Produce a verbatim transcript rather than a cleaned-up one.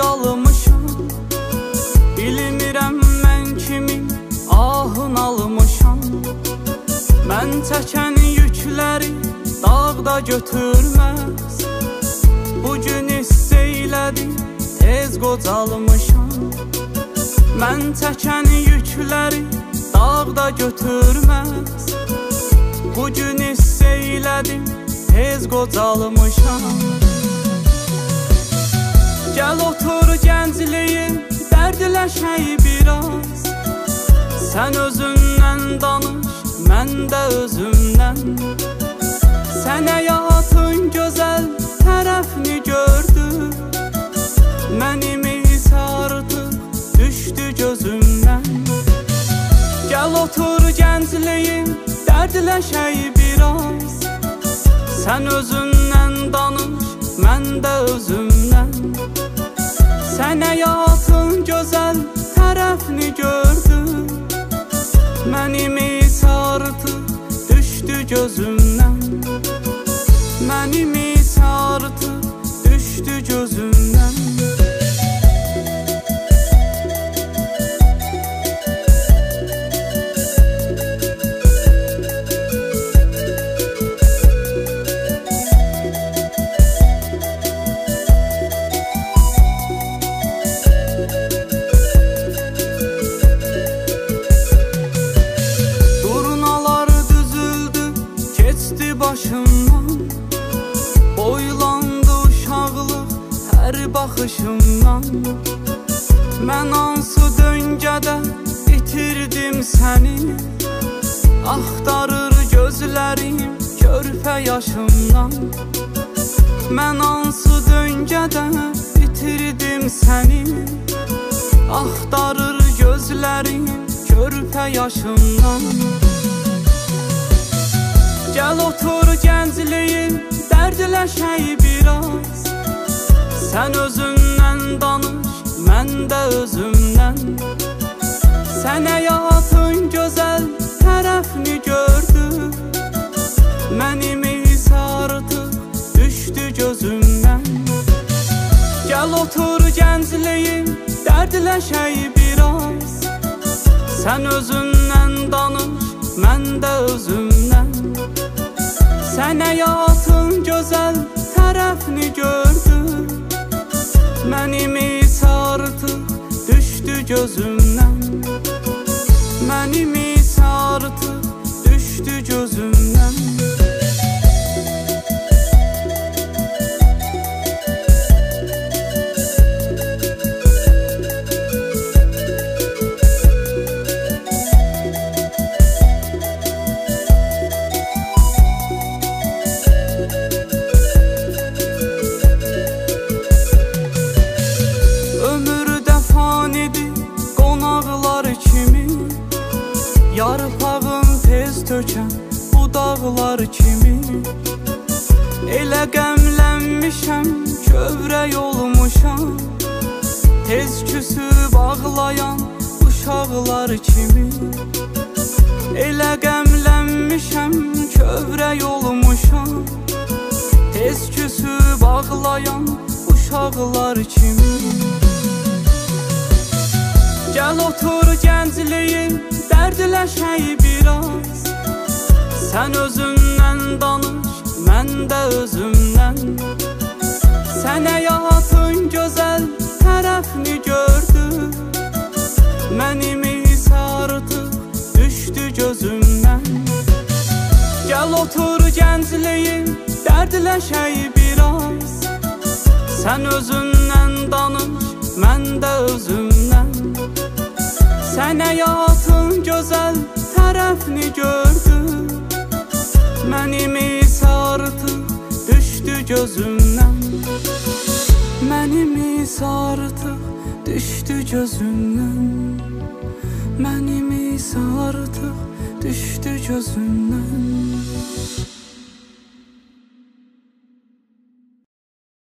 almışam. Bilmirəm mən kimin ahın almışam. Mən çəkən yükləri dağda götürməz. Bugün hiss eylədim, tez qocalmışam. Mən çəkən yükləri dağda götürməz. Bugün hiss eylədim, tez qocalmışam. Gəl otur gəncliyin, dərdləşək biraz. Sən özündən danış, mən də özümdən. Sən həyatın gözəl tərəfini gördün. Mənim isə artıq düşdü gözümdən. Gəl otur gəncliyin, dərdləşək biraz. Sən özündən danış, mən də özümdən. Sən həyatın gözəl tərəfini gördün. Mənim isə artıq düşdü gözümdən. Mənim isə artıq düşdü gözümdən. Başımdan boylandı uşaqlıq hər baxışımdan. Mən hansı döngədə itirdim səni. Axtarır gözlərim körpə yaşımdan. Mən hansı döngədə itirdim səni. Axtarır gözlərim körpə yaşımdan. Gəl otur gəncliyin, dərdləşək biraz. Sən özündən danış, mən də özümdən. Sən həyatın gözəl tərəfini gördün. Mənim isə artıq düşdü gözümdən. Gəl otur gəncliyin, dərdləşək biraz. Sən özündən danış, mən də özümdən. Sən həyatın gözəl tərəfini gördün. Mənim isə artıq düşdü gözümdən. Mənim isə artıq düşdü gözümdən. Yarpağın tez tökən budaqlar kimi. Elə qəmlənmişəm, kövrək olmuşam. Tez küsüb ağlayan uşaqlar kimi. Elə qəmlənmişəm, kövrək olmuşam. Tez küsüb ağlayan uşaqlar kimi. Gəl otur gəncliyin, dərdləşək biraz. Sən özündən danış, mən də özümdən. Sən həyatın gözəl tərəfini gördün. Mənim isə artıq düşdü gözümdən. Gəl otur gəncliyin, dərdləşək biraz. Sən özündən danış, mən də özümdən. Sən həyatın gözəl tərəfini gördün. Mənim isə artıq düşdü gözümdən. Mənim isə artıq düşdü gözümdən. Mənim isə artıq düşdü gözümdən.